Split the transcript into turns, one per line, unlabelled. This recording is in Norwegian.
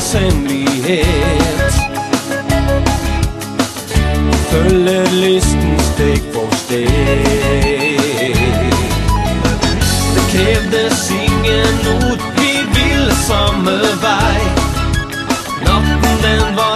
hemmelighet. Følger lysten steg for steg. Det krevdes ingen ord, vi ville samme vei. Natten den var